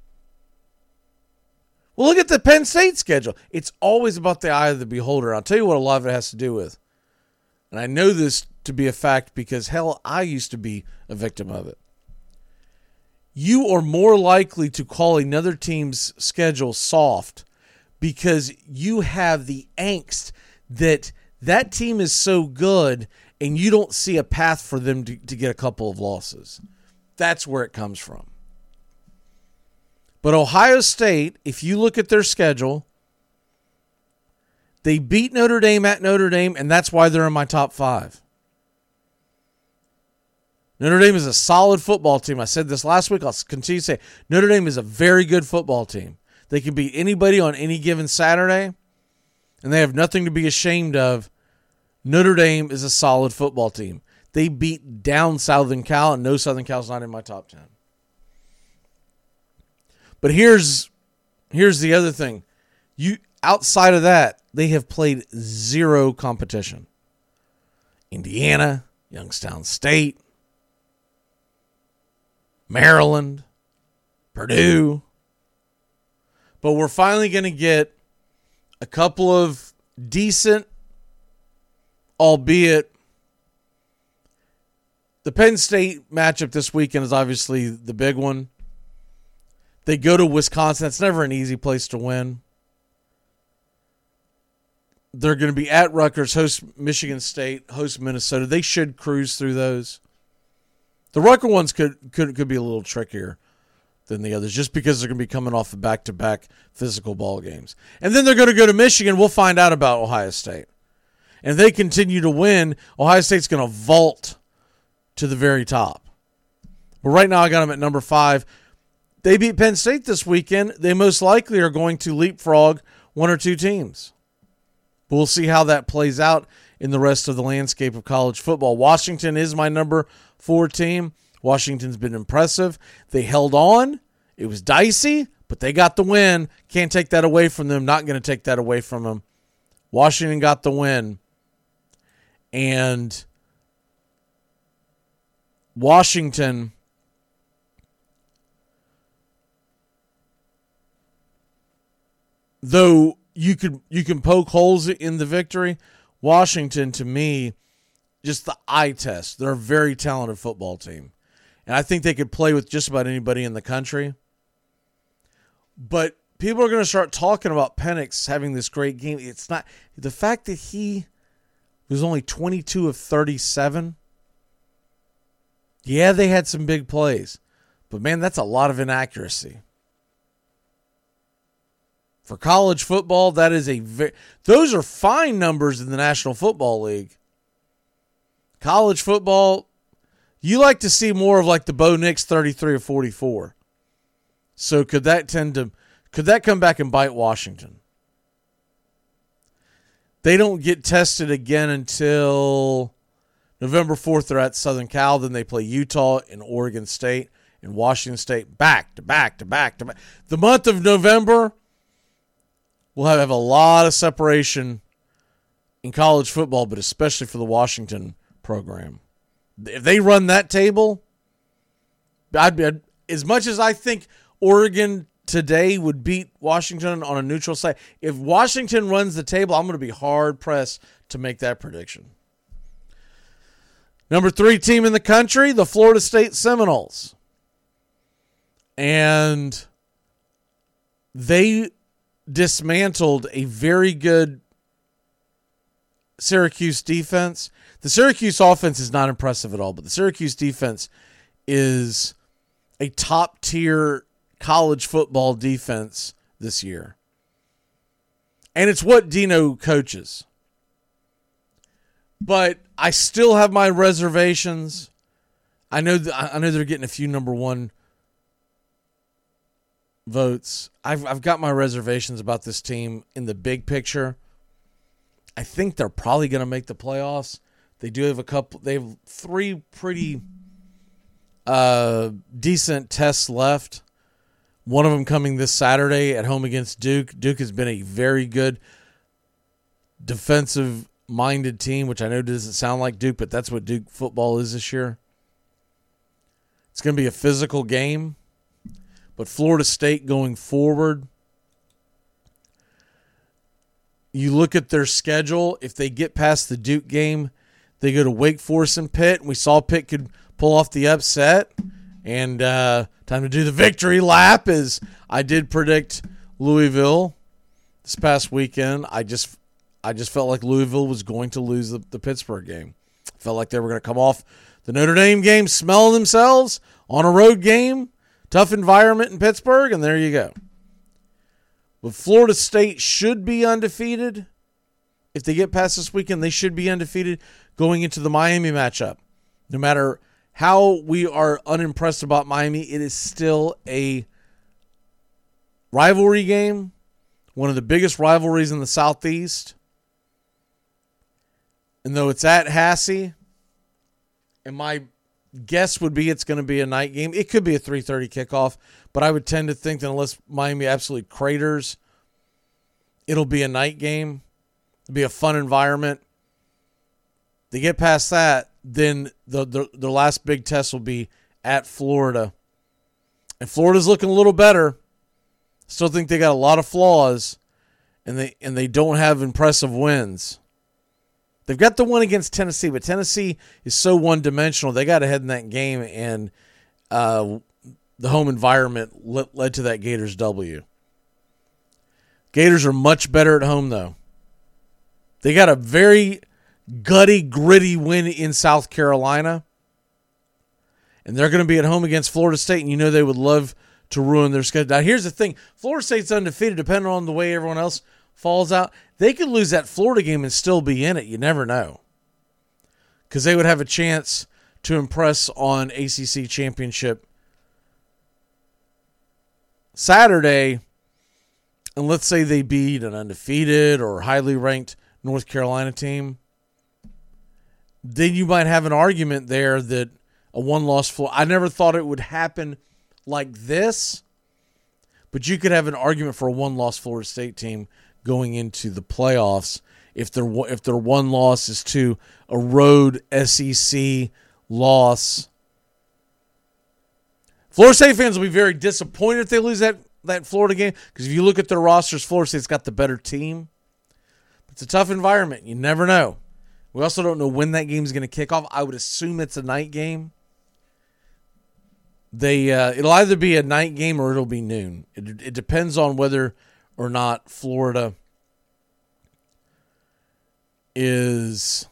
Well, look at the Penn State schedule. It's always about the eye of the beholder. I'll tell you what a lot of it has to do with. And I know this to be a fact because, hell, I used to be a victim of it. You are more likely to call another team's schedule soft because you have the angst that that team is so good and you don't see a path for them to, to get a couple of losses. That's where it comes from. But Ohio State, if you look at their schedule, they beat Notre Dame at Notre Dame, and that's why they're in my top five. Notre Dame is a solid football team. I said this last week. I'll continue to say Notre Dame is a very good football team. They can beat anybody on any given Saturday, and they have nothing to be ashamed of. Notre Dame is a solid football team. They beat down Southern Cal, and no, Southern Cal's not in my top ten. But here's here's the other thing. You outside of that, they have played zero competition. Indiana, Youngstown State, Maryland, Purdue. But we're finally going to get a couple of decent, albeit the Penn State matchup this weekend is obviously the big one. They go to Wisconsin. It's never an easy place to win. They're going to be at Rutgers, host Michigan State, host Minnesota. They should cruise through those. The Rutgers ones could, could, could be a little trickier than the others just because they're going to be coming off the back-to-back physical ball games. And then they're going to go to Michigan. We'll find out about Ohio State. And if they continue to win, Ohio State's going to vault to the very top. But right now I got them at number five. They beat Penn State this weekend. They most likely are going to leapfrog one or two teams. We'll see how that plays out in the rest of the landscape of college football. Washington is my number four team. Washington's been impressive. They held on. It was dicey, but they got the win. Can't take that away from them. Not going to take that away from them. Washington got the win. And Washington, though you could you can poke holes in the victory, Washington, to me, just the eye test. They're a very talented football team. And I think they could play with just about anybody in the country. But people are going to start talking about Penix having this great game. It's not the fact that he was only twenty-two of thirty-seven. Yeah, they had some big plays. But, man, that's a lot of inaccuracy. For college football, that is a very, those are fine numbers in the National Football League. College football, you like to see more of like the Bo Nix thirty-three or forty-four. So could that tend to, could that come back and bite Washington? They don't get tested again until November fourth. They're at Southern Cal. Then they play Utah and Oregon State and Washington State back to back to back to back. The month of November, we'll have, have a lot of separation in college football, but especially for the Washington program. If they run that table, I'd be, as much as I think Oregon today would beat Washington on a neutral site, if Washington runs the table, I'm going to be hard-pressed to make that prediction. Number three team in the country, the Florida State Seminoles. And they dismantled a very good Syracuse defense. The Syracuse offense is not impressive at all, but the Syracuse defense is a top-tier college football defense this year. And it's what Dino coaches. But I still have my reservations. I know th- I know they're getting a few number one votes. I've I've got my reservations about this team in the big picture. I think they're probably going to make the playoffs. They do have a couple. They have three pretty uh, decent tests left. One of them coming this Saturday at home against Duke. Duke has been a very good defensive-minded team, which I know doesn't sound like Duke, but that's what Duke football is this year. It's going to be a physical game. But Florida State going forward, you look at their schedule. If they get past the Duke game, they go to Wake Forest and Pitt. We saw Pitt could pull off the upset. And uh, time to do the victory lap, as I did predict Louisville this past weekend. I just I just felt like Louisville was going to lose the, the Pittsburgh game. I felt like they were going to come off the Notre Dame game smelling themselves on a road game. Tough environment in Pittsburgh, and there you go. But Florida State should be undefeated. If they get past this weekend, they should be undefeated going into the Miami matchup. No matter how we are unimpressed about Miami, it is still a rivalry game, one of the biggest rivalries in the Southeast. And though it's at Hassey, and my guess would be it's going to be a night game, it could be a three thirty kickoff, but I would tend to think that unless Miami absolutely craters, it'll be a night game. It'll be a fun environment. They get past that, then the, the the last big test will be at Florida. And Florida's looking a little better. Still think they got a lot of flaws, and they and they don't have impressive wins. They've got the one against Tennessee, but Tennessee is so one-dimensional. They got ahead in that game, and uh, the home environment led, led to that Gators W. Gators are much better at home, though. They got a very gutty, gritty win in South Carolina. And they're going to be at home against Florida State, and you know they would love to ruin their schedule. Now, here's the thing. Florida State's undefeated, depending on the way everyone else falls out. They could lose that Florida game and still be in it. You never know. Because they would have a chance to impress on A C C Championship Saturday. And let's say they beat an undefeated or highly ranked North Carolina team. Then you might have an argument there that a one-loss Florida. I never thought it would happen like this, but you could have an argument for a one-loss Florida State team going into the playoffs if their if their one loss is to a road S E C loss. Florida State fans will be very disappointed if they lose that, that Florida game, because if you look at their rosters, Florida State's got the better team. It's a tough environment. You never know. We also don't know when that game is going to kick off. I would assume it's a night game. They uh, it'll either be a night game or it'll be noon. It, it depends on whether or not Florida is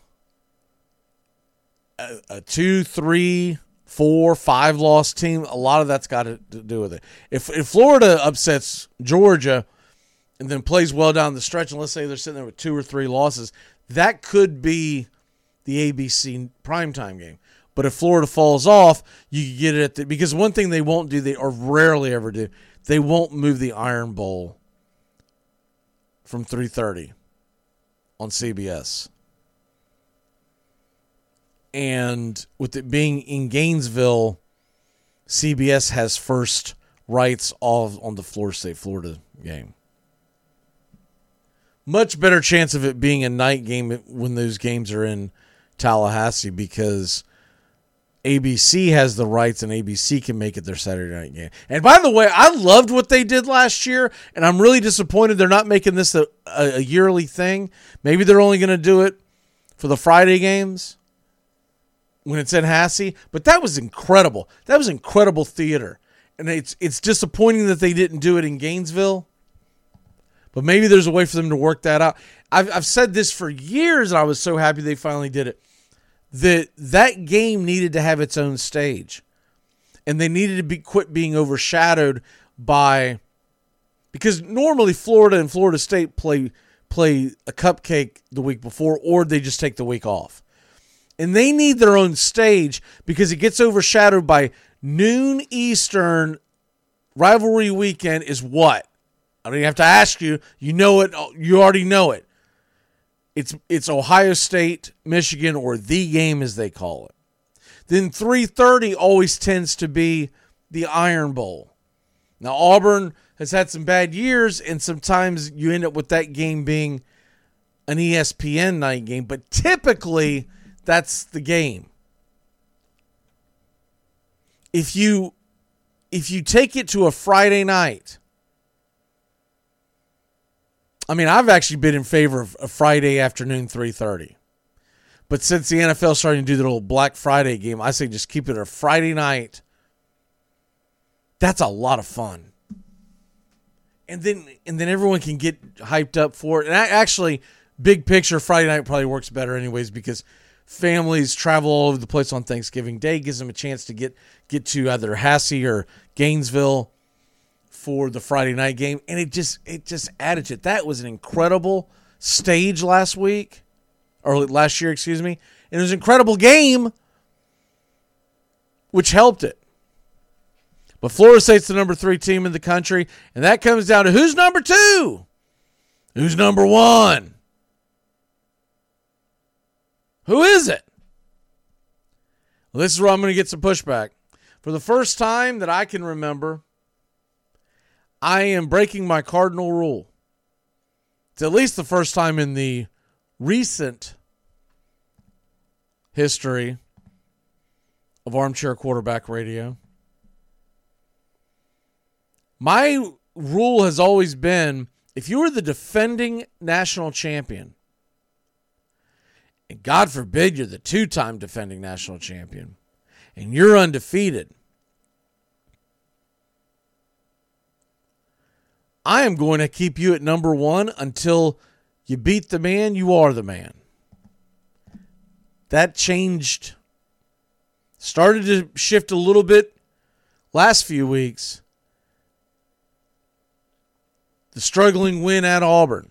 a, a two, three, four, five loss team. A lot of that's got to do with it. If if Florida upsets Georgia, and then plays well down the stretch, and let's say they're sitting there with two or three losses, that could be the A B C primetime game. But if Florida falls off, you get it at the, because one thing they won't do, they or rarely ever do, they won't move the Iron Bowl from three thirty on C B S. And with it being in Gainesville, C B S has first rights all on the Florida State Florida game. Much better chance of it being a night game when those games are in Tallahassee, because A B C has the rights and A B C can make it their Saturday night game. And by the way, I loved what they did last year, and I'm really disappointed they're not making this a, a, a yearly thing. Maybe they're only going to do it for the Friday games when it's in Hassey. But that was incredible. That was incredible theater. And it's it's disappointing that they didn't do it in Gainesville. But maybe there's a way for them to work that out. I've I've said this for years, and I was so happy they finally did it. That that game needed to have its own stage. And they needed to be quit being overshadowed by, because normally Florida and Florida State play play a cupcake the week before, or they just take the week off. And they need their own stage because it gets overshadowed by noon Eastern rivalry weekend is what? I don't even have to ask you. You know it. You already know it. It's it's Ohio State, Michigan, or the game as they call it. Then three thirty always tends to be the Iron Bowl. Now, Auburn has had some bad years, and sometimes you end up with that game being an E S P N night game, but typically that's the game. If you if you take it to a Friday night, I mean, I've actually been in favor of a Friday afternoon three thirty. But since the N F L is starting to do the little Black Friday game, I say just keep it a Friday night. That's a lot of fun. And then and then everyone can get hyped up for it. And I, actually, big picture, Friday night probably works better anyways, because families travel all over the place on Thanksgiving Day, gives them a chance to get, get to either Hassey or Gainesville for the Friday night game. And it just it just added to it. That was an incredible stage last week. Or last year, excuse me. And it was an incredible game, which helped it. But Florida State's the number three team in the country, and that comes down to who's number two? Who's number one? Who is it? Well, this is where I'm going to get some pushback. For the first time that I can remember, I am breaking my cardinal rule. It's at least the first time in the recent history of Armchair Quarterback Radio. My rule has always been, if you are the defending national champion, and God forbid you're the two-time defending national champion, and you're undefeated, I am going to keep you at number one until you beat the man, you are the man. That changed, started to shift a little bit last few weeks. The struggling win at Auburn.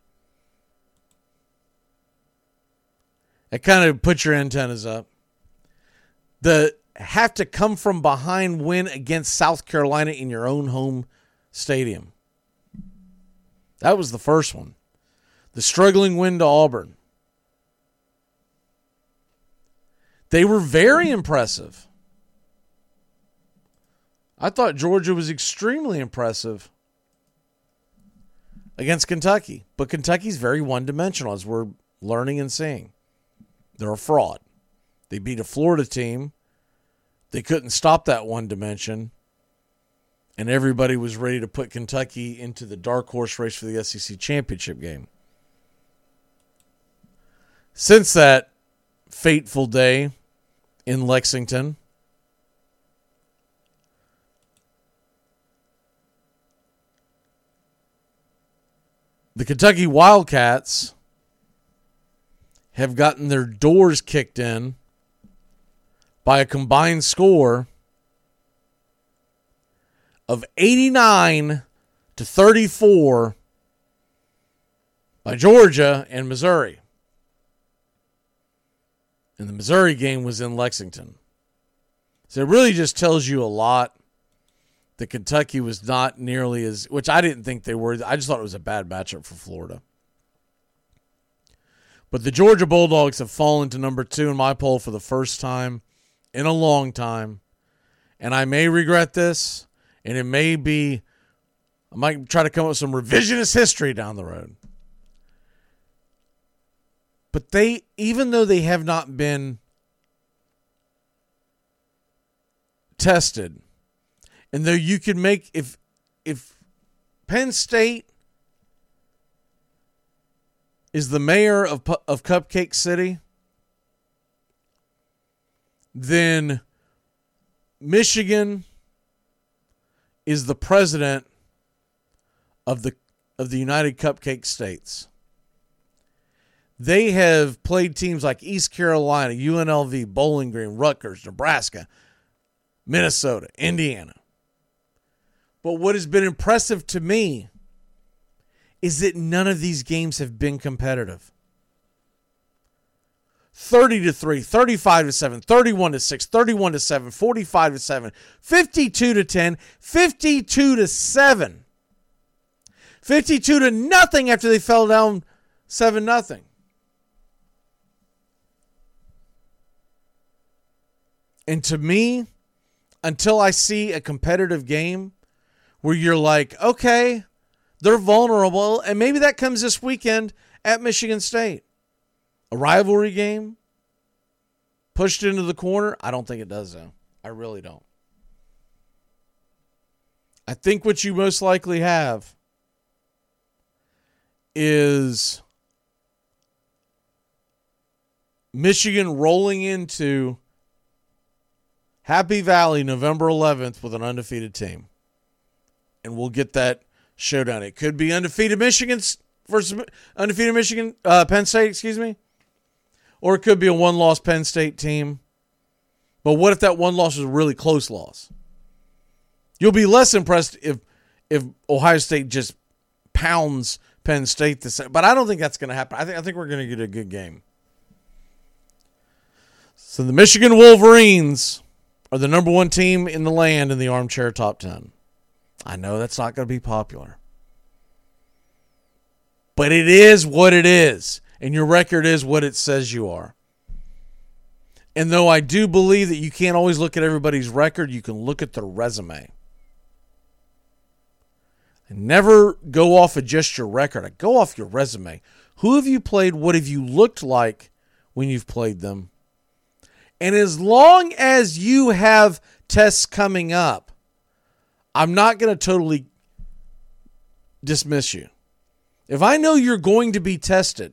That kind of put your antennas up. The have to come from behind win against South Carolina in your own home stadium. That was the first one. The struggling win to Auburn. They were very impressive. I thought Georgia was extremely impressive against Kentucky. But Kentucky's very one-dimensional, as we're learning and seeing. They're a fraud. They beat a Florida team. They couldn't stop that one dimension. And everybody was ready to put Kentucky into the dark horse race for the S E C championship game. Since that fateful day in Lexington, the Kentucky Wildcats have gotten their doors kicked in by a combined score of eighty-nine to thirty-four by Georgia and Missouri. And the Missouri game was in Lexington. So it really just tells you a lot that Kentucky was not nearly as, which I didn't think they were. I just thought it was a bad matchup for Florida. But the Georgia Bulldogs have fallen to number two in my poll for the first time in a long time. And I may regret this, and it may be, I might try to come up with some revisionist history down the road. But they, even though they have not been tested, and though you could make, if if Penn State is the mayor of of Cupcake City, then Michigan is the president of the of the United Cupcake States. They have played teams like East Carolina, U N L V, Bowling Green, Rutgers, Nebraska, Minnesota, Indiana. But what has been impressive to me is that none of these games have been competitive. thirty to three, thirty-five to seven, thirty-one to six, thirty-one to seven, forty-five to seven, fifty-two to ten, fifty-two to seven. fifty-two to nothing after they fell down seven nothing. And to me, until I see a competitive game where you're like, okay, they're vulnerable, and maybe that comes this weekend at Michigan State. A rivalry game, pushed into the corner, I don't think it does, though. I really don't. I think what you most likely have is Michigan rolling into Happy Valley November eleventh with an undefeated team. And we'll get that showdown. It could be undefeated Michigan versus undefeated Michigan, uh, Penn State, excuse me. Or it could be a one-loss Penn State team. But what if that one loss was a really close loss? You'll be less impressed if if Ohio State just pounds Penn State the same. But I don't think that's going to happen. I think I think we're going to get a good game. So the Michigan Wolverines are the number one team in the land in the Armchair Top ten. I know that's not going to be popular. But it is what it is. And your record is what it says you are. And though I do believe that you can't always look at everybody's record, you can look at their resume. And never go off of just your record. I go off your resume. Who have you played? What have you looked like when you've played them? And as long as you have tests coming up, I'm not going to totally dismiss you. If I know you're going to be tested,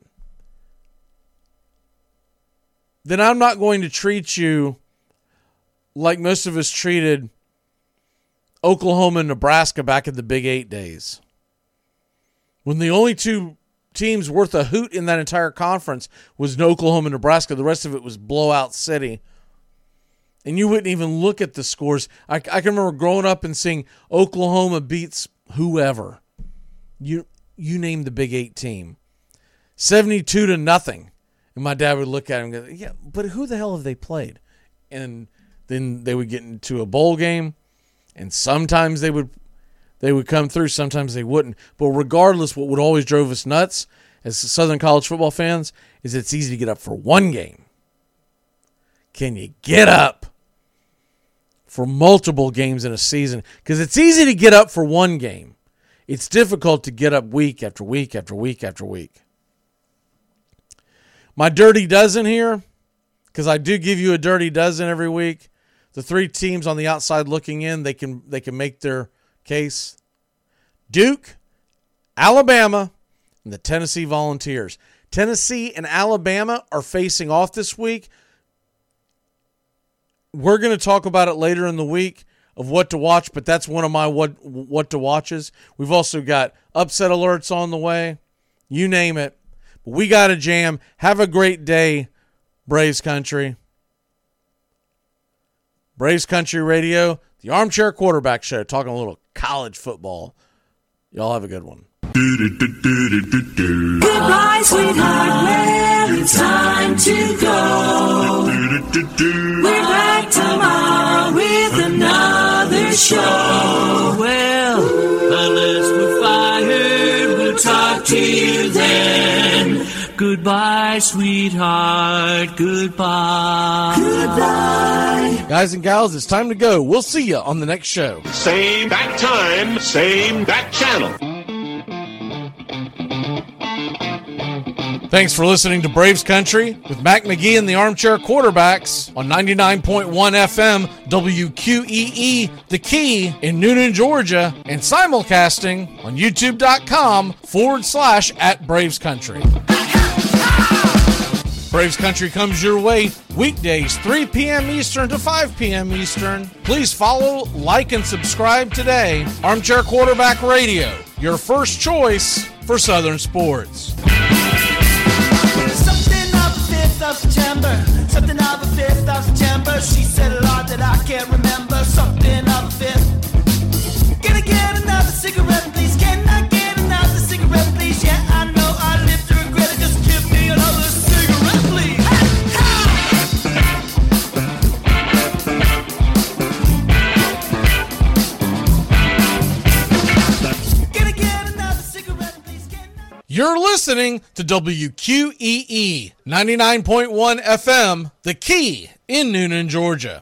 then I'm not going to treat you like most of us treated Oklahoma and Nebraska back in the Big Eight days, when the only two teams worth a hoot in that entire conference was Oklahoma and Nebraska. The rest of it was blowout city. And you wouldn't even look at the scores. I, I can remember growing up and seeing Oklahoma beats whoever. You you name the Big Eight team. seventy-two to nothing. And my dad would look at him and go, yeah, but who the hell have they played? And then they would get into a bowl game, and sometimes they would they would come through, sometimes they wouldn't. But regardless, what would always drove us nuts as Southern college football fans is it's easy to get up for one game. Can you get up for multiple games in a season? Because it's easy to get up for one game. It's difficult to get up week after week after week after week. My dirty dozen here, because I do give you a dirty dozen every week. The three teams on the outside looking in, they can they can make their case. Duke, Alabama, and the Tennessee Volunteers. Tennessee and Alabama are facing off this week. We're going to talk about it later in the week of what to watch, but that's one of my what what to watches. We've also got upset alerts on the way. You name it. But we got a jam. Have a great day, Braves Country. Braves Country Radio, the Armchair Quarterback Show, talking a little college football. Y'all have a good one. Goodbye, sweetheart, well, it's time to go. We're back tomorrow with another show. Well, unless we're fired, we'll talk to you then. Goodbye, sweetheart, goodbye. Goodbye. Guys and gals, it's time to go. We'll see you on the next show. Same bat time, same bat channel. Thanks for listening to Braves Country with Mac McGee and the Armchair Quarterbacks on ninety-nine point one F M W Q E E, The Key in Noonan, Georgia, and simulcasting on youtube.com forward slash at Braves Country. Braves Country comes your way weekdays three p.m. Eastern to five p.m. Eastern. Please follow, like, and subscribe today. Armchair Quarterback Radio, your first choice for Southern sports. Something of the fifth of September, something of the fifth of September. She said a lot that I can't remember. Something of the fifth. Can I get another cigarette, please? Can I get another cigarette, please? Yeah, I know I live to regret it. Just give me another cigarette, please. Can I get another cigarette, please? Can I? You're listening to W Q E E ninety-nine point one F M, The Key in Noonan, Georgia.